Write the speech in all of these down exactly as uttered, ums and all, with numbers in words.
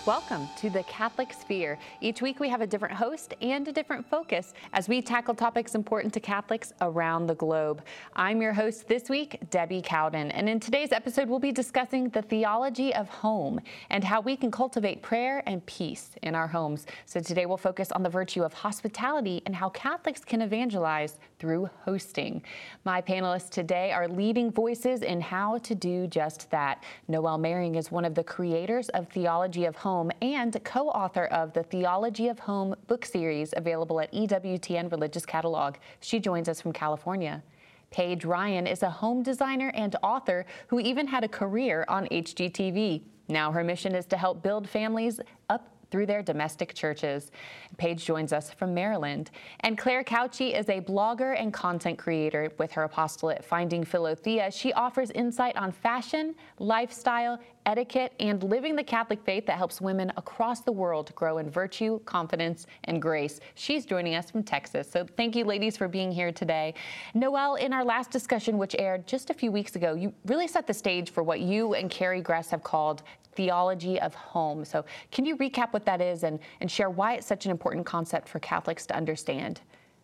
Welcome to the Catholic Sphere. Each week we have a different host and a different focus as we tackle topics important to Catholics around the globe. I'm your host this week, Debbie Cowden, and in today's episode we'll be discussing the theology of home and how we can cultivate prayer and peace in our homes. So today we'll focus on the virtue of hospitality and how Catholics can evangelize through hosting. My panelists today are leading voices in how to do just that. Noelle Mehring is one of the creators of Theology of Home and co-author of the Theology of Home book series available at E W T N Religious Catalog. She joins us from California. Paige Ryan is a home designer and author who even had a career on H G T V. Now her mission is to help build families up through their domestic churches. Paige joins us from Maryland. And Claire Couchy is a blogger and content creator with her apostolate Finding Philothea. She offers insight on fashion, lifestyle, etiquette, and living the Catholic faith that helps women across the world grow in virtue, confidence, and grace. She's joining us from Texas. So thank you, ladies, for being here today. Noelle, in our last discussion, which aired just a few weeks ago, you really set the stage for what you and Carrie Gress have called Theology of Home. So can you recap what that is and, and share why it's such an important concept for Catholics to understand?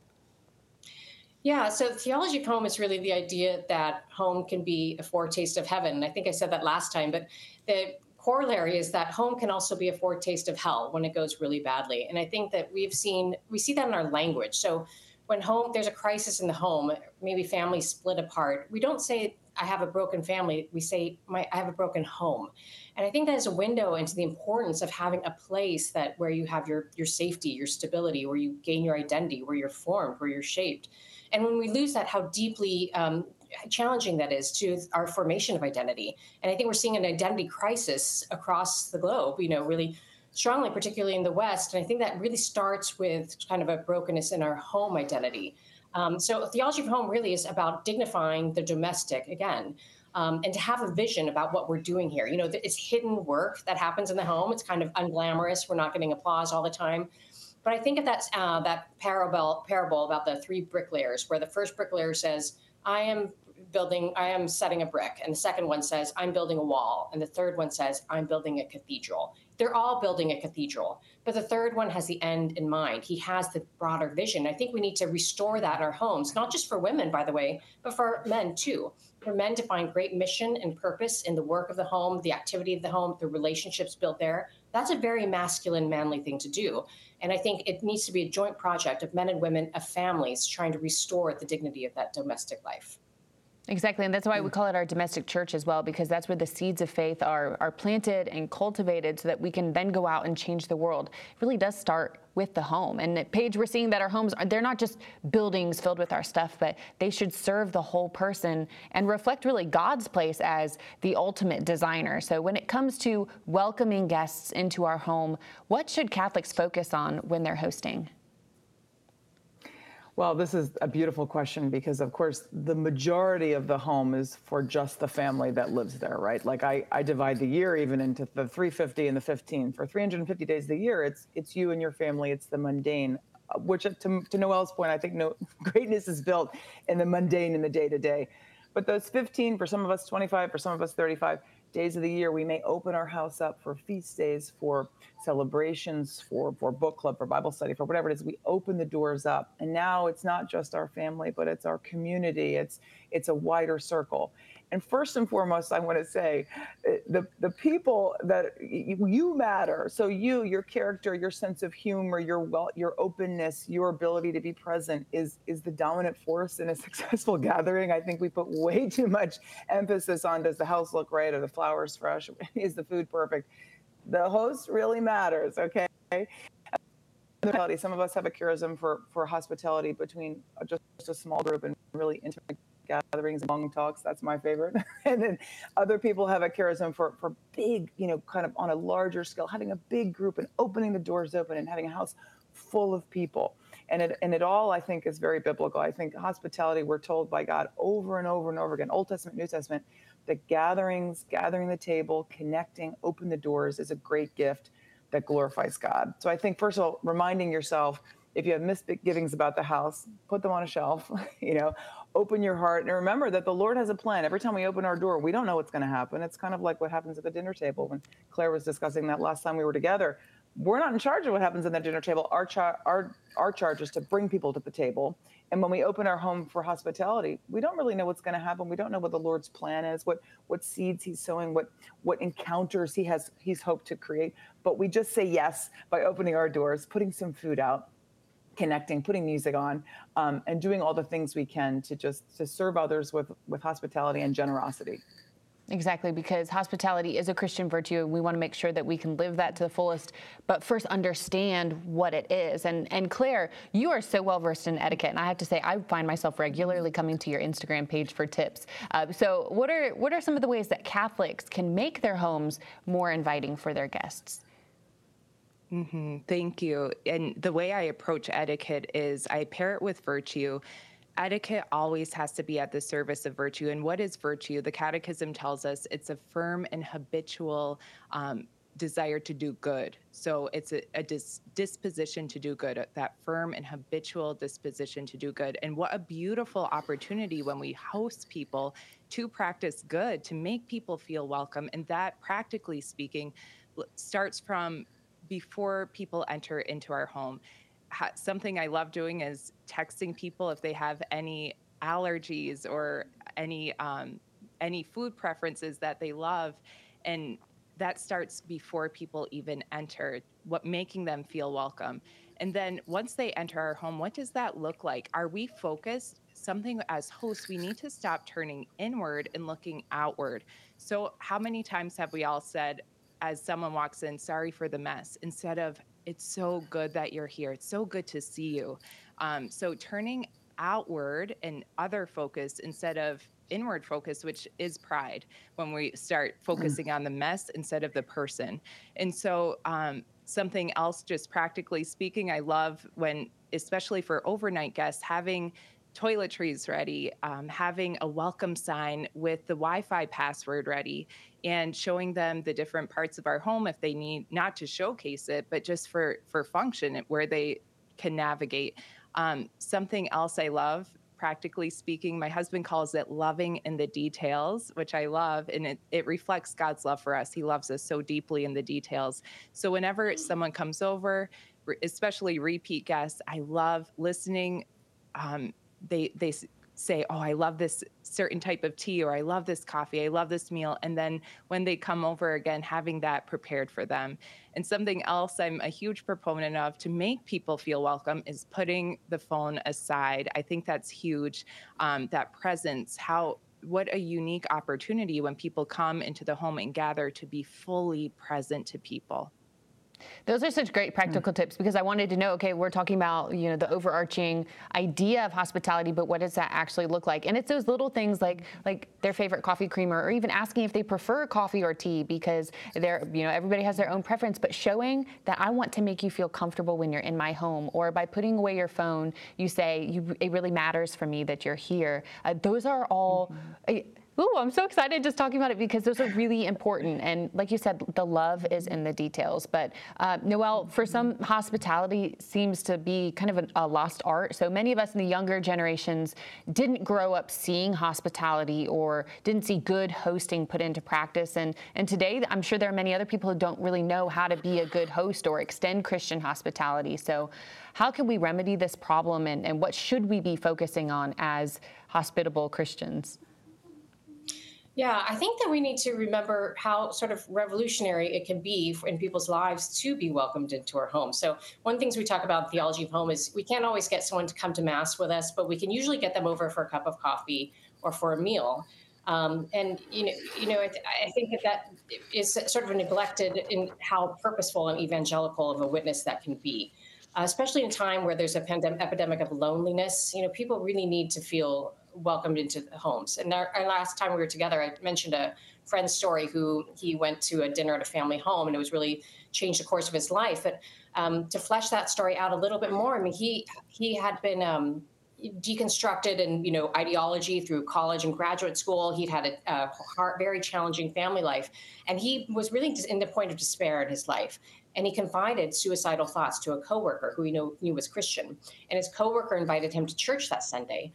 Yeah, so theology of home is really the idea that home can be a foretaste of heaven. And I think I said that last time, but the corollary is that home can also be a foretaste of hell when it goes really badly. And I think that we've seen, we see that in our language. So when home, there's a crisis in the home, maybe families split apart, we don't say, I have a broken family. We say, my, I have a broken home. And I think that is a window into the importance of having a place that where you have your, your safety, your stability, where you gain your identity, where you're formed, where you're shaped. And when we lose that, how deeply um, challenging that is to our formation of identity. And I think we're seeing an identity crisis across the globe, you know, really strongly, particularly in the West. And I think that really starts with kind of a brokenness in our home identity. Um, so Theology of Home really is about dignifying the domestic again, um, and to have a vision about what we're doing here. You know, it's hidden work that happens in the home. It's kind of unglamorous. We're not getting applause all the time. But I think of that, uh, that parable, parable about the three bricklayers, where the first bricklayer says, I am building, I am setting a brick. And the second one says, I'm building a wall. And the third one says, I'm building a cathedral. They're all building a cathedral. But the third one has the end in mind. He has the broader vision. I think we need to restore that in our homes, not just for women, by the way, but for men too. For men to find great mission and purpose in the work of the home, the activity of the home, the relationships built there. That's a very masculine, manly thing to do. And I think it needs to be a joint project of men and women, of families, trying to restore the dignity of that domestic life. Exactly, and that's why we call it our domestic church as well, because that's where the seeds of faith are, are planted and cultivated so that we can then go out and change the world. It really does start with the home. And Paige, we're seeing that our homes, are they're not just buildings filled with our stuff, but they should serve the whole person and reflect really God's place as the ultimate designer. So when it comes to welcoming guests into our home, what should Catholics focus on when they're hosting? Well, this is a beautiful question because, of course, the majority of the home is for just the family that lives there, right? Like I, I divide the year even into the three hundred fifty and the fifteen. For three hundred fifty days of the year, it's it's you and your family. It's the mundane, which to, to Noelle's point, I think no, greatness is built in the mundane, in the day-to-day. But those fifteen, for some of us twenty-five, for some of us thirty-five days of the year, we may open our house up for feast days, for celebrations, for, for book club, for Bible study, for whatever it is. We open the doors up. And now it's not just our family, but it's our community. It's it's a wider circle. And first and foremost, I want to say the, the people that you matter. So you, your character, your sense of humor, your well, your openness, your ability to be present is, is the dominant force in a successful gathering. I think we put way too much emphasis on, does the house look right? Are the flowers fresh? Is the food perfect? The host really matters, okay? Some of us have a charism for, for hospitality between just a small group and really intimate gatherings, long talks. That's my favorite. And then other people have a charism for, for big, you know, kind of on a larger scale, having a big group and opening the doors open and having a house full of people. And it, and it all, I think, is very biblical. I think hospitality, we're told by God over and over and over again, Old Testament, New Testament, that gatherings, gathering the table, connecting, open the doors is a great gift that glorifies God. So I think, first of all, reminding yourself, if you have misgivings about the house, put them on a shelf, you know, open your heart and remember that the Lord has a plan. Every time we open our door, we don't know what's going to happen. It's kind of like what happens at the dinner table when Claire was discussing that last time we were together. We're not in charge of what happens at the dinner table. Our, char- our, our charge is to bring people to the table. And when we open our home for hospitality, we don't really know what's going to happen. We don't know what the Lord's plan is, what what seeds he's sowing, what what encounters he has he's hoped to create. But we just say yes by opening our doors, putting some food out, connecting, putting music on, um, and doing all the things we can to just to serve others with with hospitality and generosity. Exactly, because hospitality is a Christian virtue, and we want to make sure that we can live that to the fullest, but first understand what it is. And and Claire, you are so well versed in etiquette, and I have to say, I find myself regularly coming to your Instagram page for tips. Uh, so what are what are some of the ways that Catholics can make their homes more inviting for their guests? Mm-hmm. Thank you. And the way I approach etiquette is I pair it with virtue. Etiquette always has to be at the service of virtue. And what is virtue? The Catechism tells us it's a firm and habitual um, desire to do good. So it's a, a dis- disposition to do good, that firm and habitual disposition to do good. And what a beautiful opportunity when we host people to practice good, to make people feel welcome. And that, practically speaking, starts from before people enter into our home. Something I love doing is texting people if they have any allergies or any um, any food preferences that they love, and that starts before people even enter, what making them feel welcome. And then once they enter our home, what does that look like? Are we focused? Something as hosts, we need to stop turning inward and looking outward. So how many times have we all said, as someone walks in, sorry for the mess, instead of, it's so good that you're here. It's so good to see you. Um, so turning outward and other focus instead of inward focus, which is pride, when we start focusing on the mess instead of the person. And so um, something else, just practically speaking, I love when, especially for overnight guests, having toiletries ready, um, having a welcome sign with the Wi-Fi password ready, and showing them the different parts of our home if they need, not to showcase it, but just for, for function, where they can navigate. Um, something else I love, practically speaking, my husband calls it loving in the details, which I love, and it, it reflects God's love for us. He loves us so deeply in the details. So whenever someone comes over, especially repeat guests, I love listening. Um, they they say, oh, I love this certain type of tea, or I love this coffee, I love this meal. And then when they come over again, having that prepared for them. And something else I'm a huge proponent of to make people feel welcome is putting the phone aside. I think that's huge. Um, that presence, how, what a unique opportunity when people come into the home and gather to be fully present to people. Those are such great practical tips, because I wanted to know, okay, we're talking about, you know, the overarching idea of hospitality, but what does that actually look like? And it's those little things like like their favorite coffee creamer, or even asking if they prefer coffee or tea, because they're, you know, everybody has their own preference, but showing that I want to make you feel comfortable when you're in my home, or by putting away your phone, you say, you, it really matters for me that you're here. Uh, those are all... Mm-hmm. uh, Ooh, I'm so excited just talking about it, because those are really important. And like you said, the love is in the details. But uh, Noelle, for some, hospitality seems to be kind of a, a lost art. So many of us in the younger generations didn't grow up seeing hospitality, or didn't see good hosting put into practice. And, and today, I'm sure there are many other people who don't really know how to be a good host or extend Christian hospitality. So how can we remedy this problem, and, and what should we be focusing on as hospitable Christians? Yeah, I think that we need to remember how sort of revolutionary it can be in people's lives to be welcomed into our home. So one of the things we talk about in Theology of Home is we can't always get someone to come to Mass with us, but we can usually get them over for a cup of coffee or for a meal. Um, and, you know, you know, I, th- I think that that is sort of neglected in how purposeful and evangelical of a witness that can be, uh, especially in a time where there's a pandemic epidemic of loneliness. You know, people really need to feel welcomed into the homes. And our, our last time we were together, I mentioned a friend's story who he went to a dinner at a family home, and it was really changed the course of his life. But um, to flesh that story out a little bit more, I mean, he he had been um, deconstructed in, you know, ideology through college and graduate school. He'd had a, a hard, very challenging family life, and he was really in the point of despair in his life. And he confided suicidal thoughts to a coworker who he knew, knew was Christian. And his coworker invited him to church that Sunday.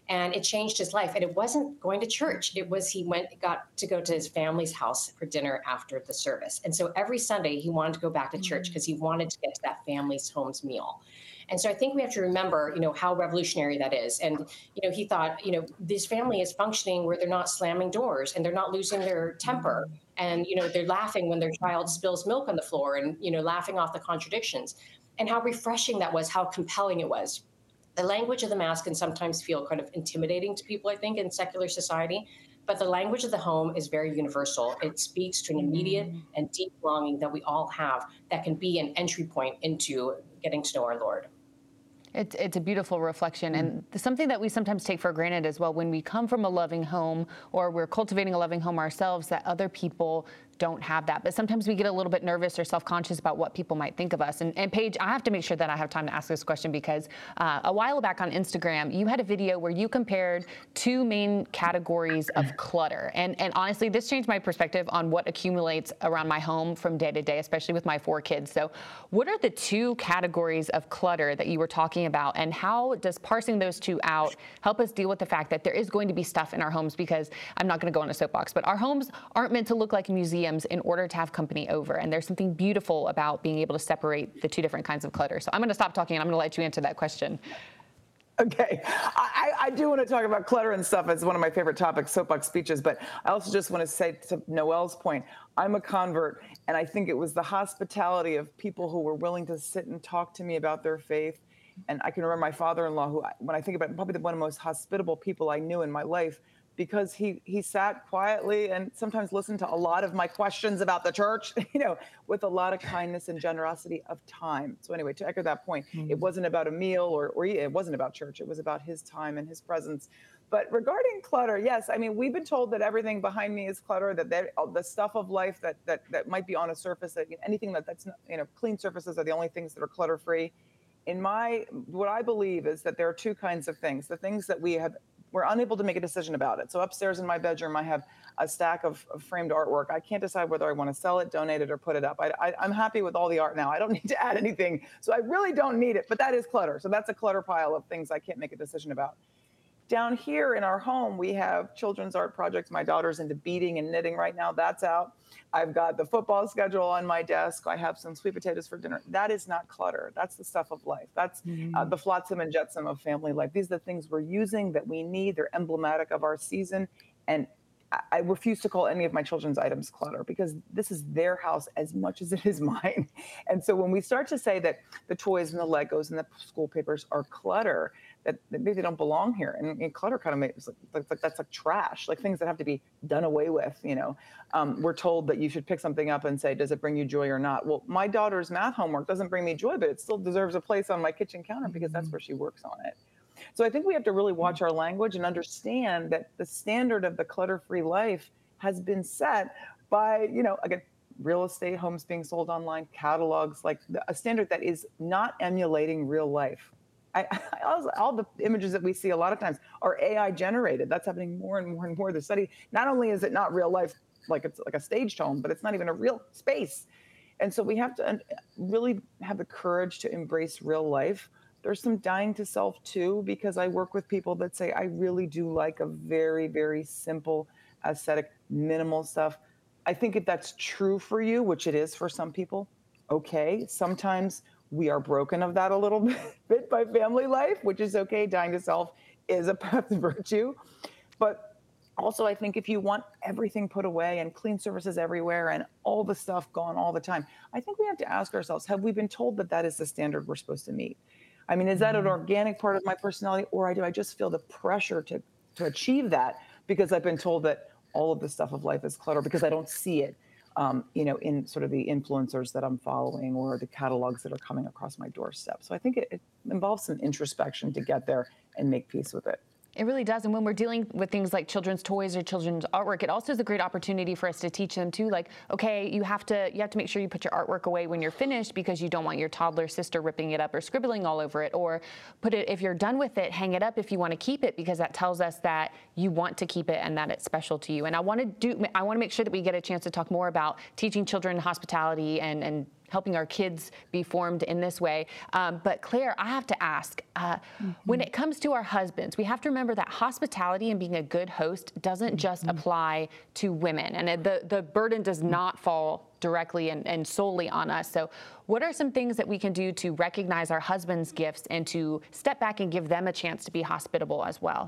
And it changed his life. And it wasn't going to church. It was he went, got to go to his family's house for dinner after the service. And so every Sunday he wanted to go back to church because he wanted to get to that family's home's meal. And so I think we have to remember, you know, how revolutionary that is. And, you know, he thought, you know, this family is functioning where they're not slamming doors and they're not losing their temper. And, you know, they're laughing when their child spills milk on the floor and, you know, laughing off the contradictions. And how refreshing that was, how compelling it was. The language of the Mass can sometimes feel kind of intimidating to people, I think, in secular society. But the language of the home is very universal. It speaks to an immediate and deep longing that we all have that can be an entry point into getting to know our Lord. It's, it's a beautiful reflection, and something that we sometimes take for granted as well when we come from a loving home or we're cultivating a loving home ourselves, that other people don't have that. But sometimes we get a little bit nervous or self-conscious about what people might think of us. And, and Paige, I have to make sure that I have time to ask this question because uh, a while back on Instagram, you had a video where you compared two main categories of clutter. And, and honestly, this changed my perspective on what accumulates around my home from day to day, especially with my four kids. So what are the two categories of clutter that you were talking about, and how does parsing those two out help us deal with the fact that there is going to be stuff in our homes? Because I'm not going to go on a soapbox, but our homes aren't meant to look like museums in order to have company over. And there's something beautiful about being able to separate the two different kinds of clutter. So I'm going to stop talking and I'm going to let you answer that question. Okay. I, I do want to talk about clutter and stuff. It's one of my favorite topics, soapbox speeches. But I also just want to say to Noelle's point, I'm a convert, and I think it was the hospitality of people who were willing to sit and talk to me about their faith. And I can remember my father-in-law, who, when I think about it, probably one of the most hospitable people I knew in my life, because he he sat quietly and sometimes listened to a lot of my questions about the church, you know, with a lot of kindness and generosity of time. So anyway, to echo that point, mm-hmm. It wasn't about a meal or, or it wasn't about church. It was about his time and his presence. But regarding clutter, yes, I mean, we've been told that everything behind me is clutter, that they, the stuff of life that that that might be on a surface, that anything that that's, you know, clean surfaces are the only things that are clutter-free. In my, what I believe is that there are two kinds of things. The things that we have, we're unable to make a decision about it. So upstairs in my bedroom, I have a stack of, of framed artwork. I can't decide whether I want to sell it, donate it, or put it up. I, I, I'm happy with all the art now. I don't need to add anything. So I really don't need it, but that is clutter. So that's a clutter pile of things I can't make a decision about. Down here in our home, we have children's art projects. My daughter's into beading and knitting right now. That's out. I've got the football schedule on my desk. I have some sweet potatoes for dinner. That is not clutter. That's the stuff of life. That's mm-hmm. uh, the flotsam and jetsam of family life. These are the things we're using that we need. They're emblematic of our season. And I, I refuse to call any of my children's items clutter, because this is their house as much as it is mine. And so when we start to say that the toys and the Legos and the school papers are clutter, that, that maybe they don't belong here. And, and clutter kind of makes like, like, like that's like trash, like things that have to be done away with. You know, um, we're told that you should pick something up and say, does it bring you joy or not? Well, my daughter's math homework doesn't bring me joy, but it still deserves a place on my kitchen counter because that's where she works on it. So I think we have to really watch our language and understand that the standard of the clutter-free life has been set by, you know, again, real estate, homes being sold online, catalogs, like a standard that is not emulating real life. I, I, all, all the images that we see a lot of times are A I generated. That's happening more and more and more. The study, not only is it not real life, like it's like a staged home, but it's not even a real space. And so we have to really have the courage to embrace real life. There's some dying to self too, because I work with people that say, I really do like a very, very simple, aesthetic, minimal stuff. I think if that's true for you, which it is for some people, okay. Sometimes we are broken of that a little bit by family life, which is okay. Dying to self is a path to virtue. But also, I think if you want everything put away and clean surfaces everywhere and all the stuff gone all the time, I think we have to ask ourselves, have we been told that that is the standard we're supposed to meet? I mean, is that an organic part of my personality, or do I just feel the pressure to, to achieve that because I've been told that all of the stuff of life is clutter because I don't see it? Um, you know, in sort of the influencers that I'm following or the catalogs that are coming across my doorstep. So I think it, it involves some introspection to get there and make peace with it. It really does. And when we're dealing with things like children's toys or children's artwork, it also is a great opportunity for us to teach them too, like, okay, you have to you have to make sure you put your artwork away when you're finished because you don't want your toddler sister ripping it up or scribbling all over it, or put it, if you're done with it, hang it up if you want to keep it, because that tells us that you want to keep it and that it's special to you. And I want to do I want to make sure that we get a chance to talk more about teaching children hospitality and and helping our kids be formed in this way. Um, but Claire, I have to ask, uh, mm-hmm. when it comes to our husbands, we have to remember that hospitality and being a good host doesn't just mm-hmm. apply to women, and the, the burden does not fall directly and, and solely on us. So what are some things that we can do to recognize our husbands' gifts and to step back and give them a chance to be hospitable as well?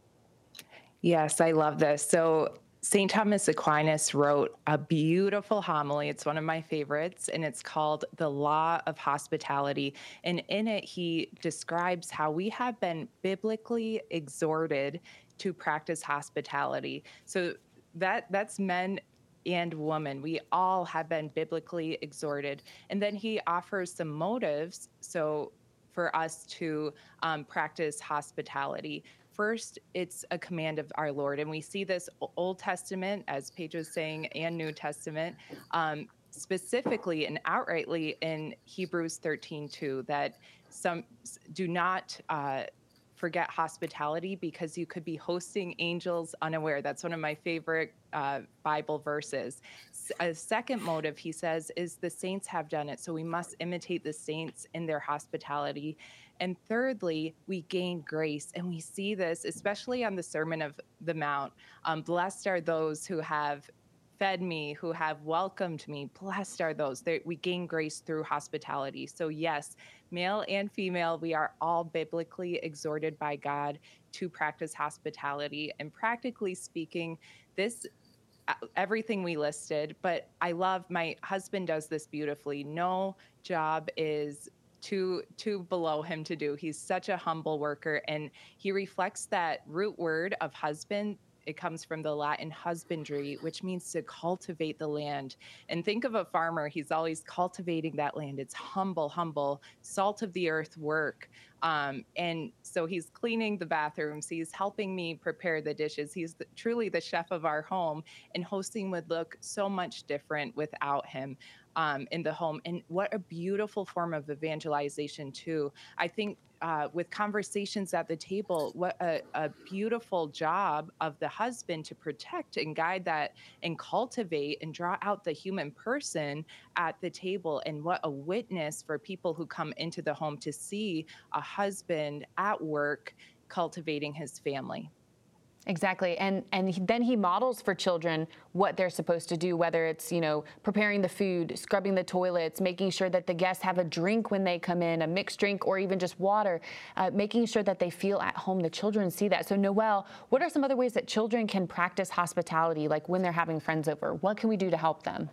Yes, I love this. So Saint Thomas Aquinas wrote a beautiful homily. It's one of my favorites, and it's called The Law of Hospitality. And in it, he describes how we have been biblically exhorted to practice hospitality. So that that's men and women. We all have been biblically exhorted. And then he offers some motives so for us to um, practice hospitality. First, it's a command of our Lord, and we see this Old Testament, as Paige was saying, and New Testament, um, specifically and outrightly in Hebrews thirteen two, that some do not uh, forget hospitality because you could be hosting angels unaware. That's one of my favorite uh, Bible verses. A second motive, he says, is the saints have done it, so we must imitate the saints in their hospitality. And thirdly, we gain grace. And we see this, especially on the Sermon of the Mount. Um, blessed are those who have fed me, who have welcomed me. Blessed are those. They, we gain grace through hospitality. So yes, male and female, we are all biblically exhorted by God to practice hospitality. And practically speaking, this everything we listed, but I love, my husband does this beautifully. No job is too too below him to do. He's such a humble worker, and he reflects that root word of husband. It comes from the Latin husbandry, which means to cultivate the land. And think of a farmer, he's always cultivating that land. It's humble, humble, salt of the earth work. Um, and so he's cleaning the bathrooms, he's helping me prepare the dishes. He's the, truly the chef of our home, and hosting would look so much different without him. Um, in the home. And what a beautiful form of evangelization too. I think uh, with conversations at the table, what a, a beautiful job of the husband to protect and guide that and cultivate and draw out the human person at the table. And what a witness for people who come into the home to see a husband at work cultivating his family. Exactly. And and then he models for children what they're supposed to do, whether it's, you know, preparing the food, scrubbing the toilets, making sure that the guests have a drink when they come in, a mixed drink or even just water, uh, making sure that they feel at home. The children see that. So Noelle, what are some other ways that children can practice hospitality, like when they're having friends over? What can we do to help them?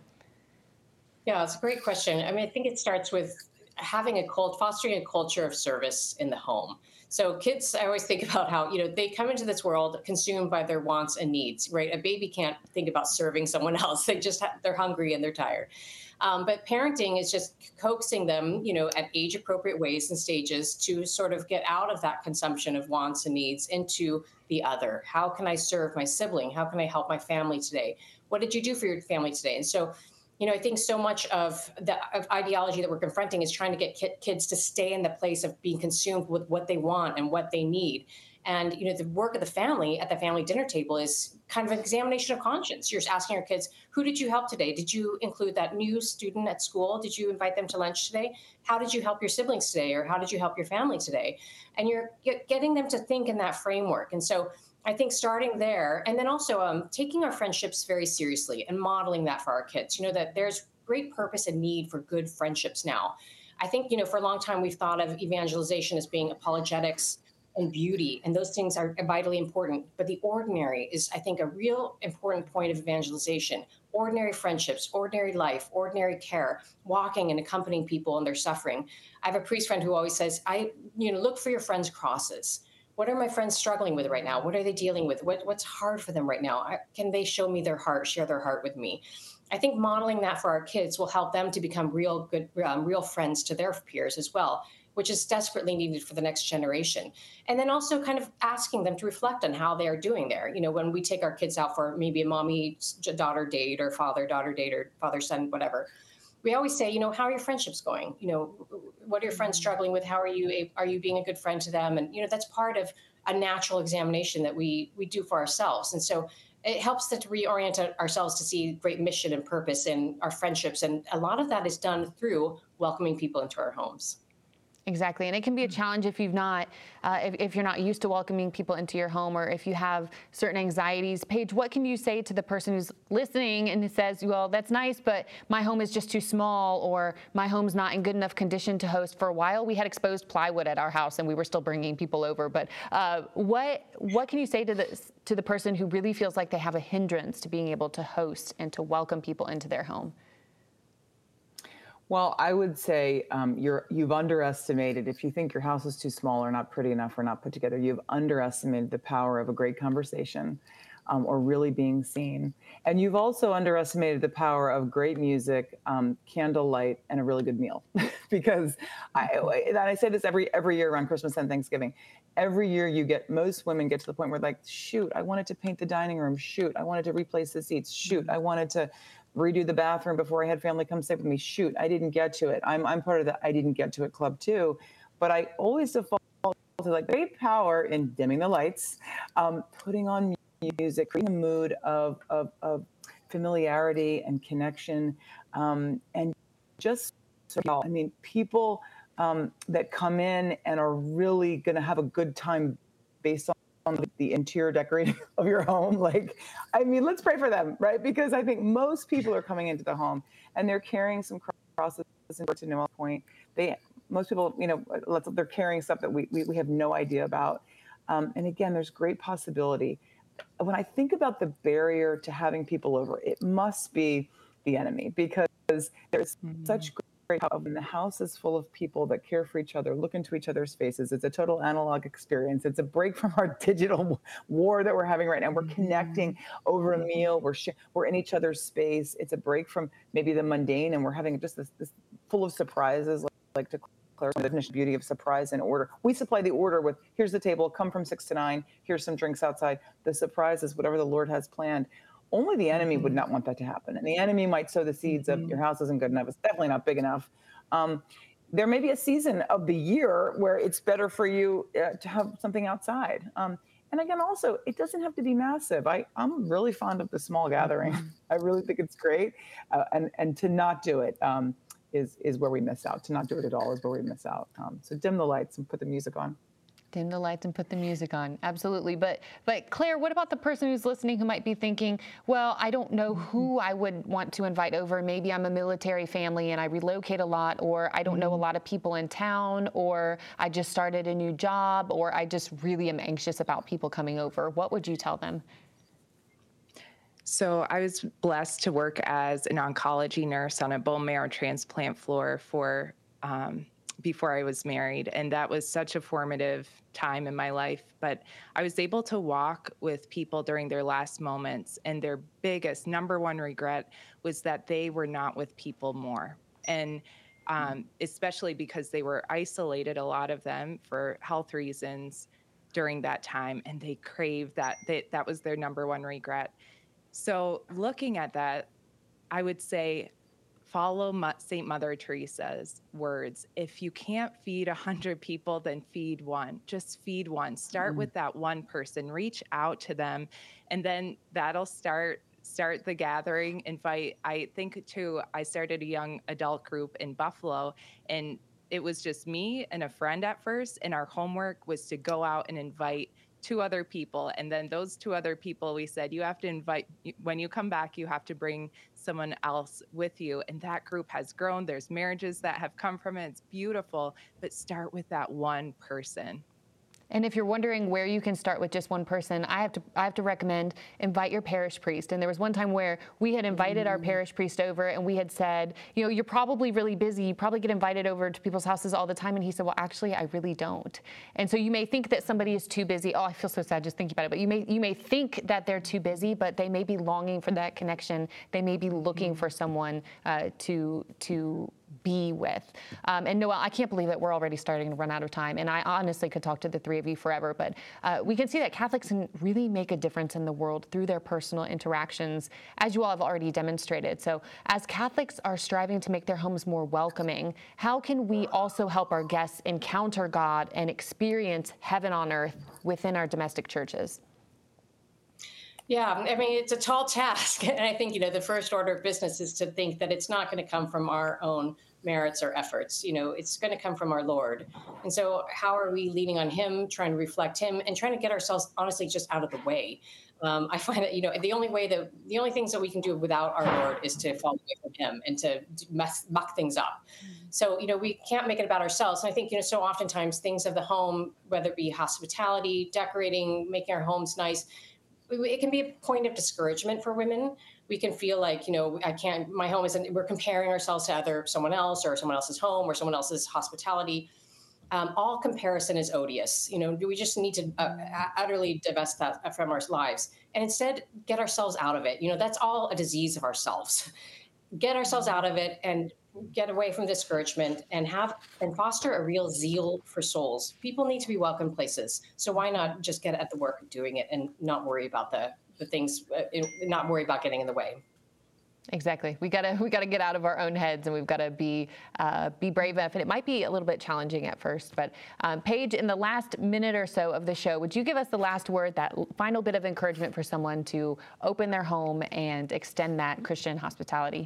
Yeah, it's a great question. I mean, I think it starts with having a cult, fostering a culture of service in the home. So kids, I always think about how, you know, they come into this world consumed by their wants and needs, right? A baby can't think about serving someone else. They just, ha- they're hungry and they're tired. Um, but parenting is just coaxing them, you know, at age appropriate ways and stages to sort of get out of that consumption of wants and needs into the other. How can I serve my sibling? How can I help my family today? What did you do for your family today? And so, you know, I think so much of the of ideology that we're confronting is trying to get ki- kids to stay in the place of being consumed with what they want and what they need. And, you know, the work of the family at the family dinner table is kind of an examination of conscience. You're just asking your kids, who did you help today? Did you include that new student at school? Did you invite them to lunch today? How did you help your siblings today? Or how did you help your family today? And you're getting them to think in that framework. And so I think starting there, and then also um, taking our friendships very seriously and modeling that for our kids, you know, that there's great purpose and need for good friendships now. I think, you know, for a long time, we've thought of evangelization as being apologetics and beauty, and those things are vitally important. But the ordinary is, I think, a real important point of evangelization. Ordinary friendships, ordinary life, ordinary care, walking and accompanying people in their suffering. I have a priest friend who always says, I, you know, look for your friends' crosses. What are my friends struggling with right now? What are they dealing with? What, what's hard for them right now? I, can they show me their heart, share their heart with me? I think modeling that for our kids will help them to become real good, um, real friends to their peers as well, which is desperately needed for the next generation. And then also kind of asking them to reflect on how they are doing there. You know, when we take our kids out for maybe a mommy-daughter date or father-daughter date or father-son, whatever, we always say, you know, how are your friendships going? You know, what are your friends struggling with? How are you, are you being a good friend to them? And, you know, that's part of a natural examination that we we do for ourselves. And so it helps to reorient ourselves to see great mission and purpose in our friendships. And a lot of that is done through welcoming people into our homes. Exactly, and it can be a challenge if you've not, uh, if, if you're not used to welcoming people into your home, or if you have certain anxieties. Paige, what can you say to the person who's listening and says, well, that's nice, but my home is just too small, or my home's not in good enough condition to host? For a while, we had exposed plywood at our house, and we were still bringing people over. But uh, what what can you say to the to the person who really feels like they have a hindrance to being able to host and to welcome people into their home? Well, I would say um, you're, you've underestimated, if you think your house is too small or not pretty enough or not put together, you've underestimated the power of a great conversation um, or really being seen. And you've also underestimated the power of great music, um, candlelight, and a really good meal. Because I, and I say this every, every year around Christmas and Thanksgiving. Every year you get, most women get to the point where like, shoot, I wanted to paint the dining room. Shoot, I wanted to replace the seats. Shoot, I wanted to redo the bathroom before I had family come stay with me. Shoot, I didn't get to it. I'm I'm part of the I didn't get to it club too. But I always default to like great power in dimming the lights, um, putting on music, creating a mood of, of, of familiarity and connection. Um, and just, I mean, people um, that come in and are really going to have a good time based on on the interior decorating of your home. Like, I mean, let's pray for them, right? Because I think most people are coming into the home and they're carrying some crosses, and to Noel's point, they, most people, you know, let's, they're carrying stuff that we, we, we have no idea about. Um, and again, there's great possibility. When I think about the barrier to having people over, it must be the enemy, because there's mm-hmm. such great power when the house is full of people that care for each other, look into each other's faces. It's a total analog experience. It's a break from our digital war that we're having right now. We're connecting over a meal. We're sh- we're in each other's space. It's a break from maybe the mundane, and we're having just this, this full of surprises, like, like to clarify the definition of beauty of surprise and order. We supply the order with, here's the table, come from six to nine, here's some drinks outside. The surprise is whatever the Lord has planned. Only the enemy would not want that to happen. And the enemy might sow the seeds mm-hmm. of your house isn't good enough. It's definitely not big enough. Um, there may be a season of the year where it's better for you uh, to have something outside. Um, and again, also, it doesn't have to be massive. I, I'm really fond of the small gathering. Mm-hmm. I really think it's great. Uh, and, and to not do it um, is, is where we miss out. To not do it at all is where we miss out. Um, so dim the lights and put the music on. Dim the lights and put the music on. Absolutely. But but Claire, what about the person who's listening who might be thinking, well, I don't know who I would want to invite over. Maybe I'm a military family and I relocate a lot, or I don't know a lot of people in town, or I just started a new job, or I just really am anxious about people coming over. What would you tell them? So I was blessed to work as an oncology nurse on a bone marrow transplant floor for um, before I was married. And that was such a formative time in my life. But I was able to walk with people during their last moments, and their biggest, number one regret was that they were not with people more. And um, especially because they were isolated, a lot of them, for health reasons during that time. And they craved that. They, that was their number one regret. So looking at that, I would say, follow Saint Mother Teresa's words. If you can't feed a hundred people, then feed one. Just feed one. Start mm. with that one person. Reach out to them, and then that'll start start the gathering. Invite. I think too. I started a young adult group in Buffalo, and it was just me and a friend at first. And our homework was to go out and invite two other people. And then those two other people, we said, you have to invite, when you come back, you have to bring someone else with you. And that group has grown. There's marriages that have come from it. It's beautiful, but start with that one person. And if you're wondering where you can start with just one person, I have to I have to recommend invite your parish priest. And there was one time where we had invited mm. our parish priest over, and we had said, you know, you're probably really busy. You probably get invited over to people's houses all the time. And he said, well, actually, I really don't. And so you may think that somebody is too busy. Oh, I feel so sad just thinking about it. But you may you may think that they're too busy, but they may be longing for that connection. They may be looking for someone uh, to to. be with. Um, and Noel, I can't believe that we're already starting to run out of time. And I honestly could talk to the three of you forever, but uh, we can see that Catholics can really make a difference in the world through their personal interactions, as you all have already demonstrated. So as Catholics are striving to make their homes more welcoming, how can we also help our guests encounter God and experience heaven on earth within our domestic churches? Yeah, I mean, it's a tall task. And I think, you know, the first order of business is to think that it's not going to come from our own merits or efforts. You know, it's going to come from our Lord. And so how are we leaning on him, trying to reflect him, and trying to get ourselves, honestly, just out of the way? Um, I find that, you know, the only way that, the only things that we can do without our Lord is to fall away from him and to mess, muck things up. So, you know, we can't make it about ourselves. And I think, you know, so oftentimes things of the home, whether it be hospitality, decorating, making our homes nice, it can be a point of discouragement for women. We can feel like, you know, I can't, my home isn't, we're comparing ourselves to either someone else or someone else's home or someone else's hospitality. Um, all comparison is odious. You know, we just need to uh, utterly divest that from our lives and instead get ourselves out of it. You know, that's all a disease of ourselves. Get ourselves out of it and get away from discouragement and have and foster a real zeal for souls. People need to be welcome places. So why not just get at the work of doing it and not worry about the, the things, uh, not worry about getting in the way. Exactly. We gotta we gotta get out of our own heads, and we've got to be uh, be brave enough. And it might be a little bit challenging at first, but um, Paige, in the last minute or so of the show, would you give us the last word, that final bit of encouragement for someone to open their home and extend that Christian hospitality?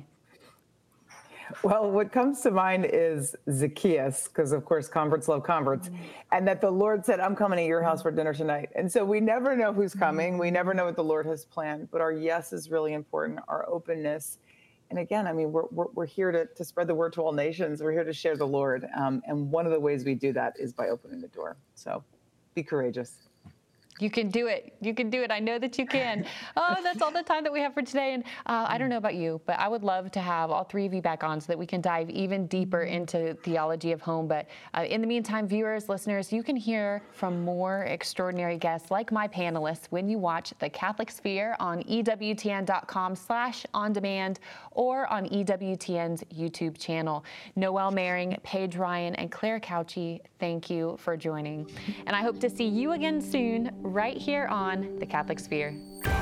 Well, what comes to mind is Zacchaeus, because of course converts love converts, mm-hmm. and that the Lord said, I'm coming to your house for dinner tonight. And so we never know who's coming. Mm-hmm. We never know what the Lord has planned, but our yes is really important, our openness. And again, I mean, we're, we're, we're here to, to spread the word to all nations. We're here to share the Lord. Um, and one of the ways we do that is by opening the door. So be courageous. You can do it. You can do it. I know that you can. Oh, that's all the time that we have for today. And uh, I don't know about you, but I would love to have all three of you back on so that we can dive even deeper into theology of home. But uh, in the meantime, viewers, listeners, you can hear from more extraordinary guests like my panelists when you watch The Catholic Sphere on E W T N dot com slash on demand or on E W T N's YouTube channel. Noelle Mehring, Paige Ryan, and Claire Couchy, thank you for joining. And I hope to see you again soon, right here on The Catholic Sphere.